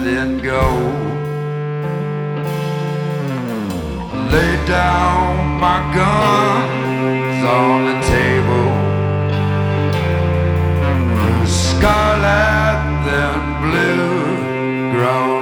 then go. Lay down my guns on the table. Scarlet then blue grown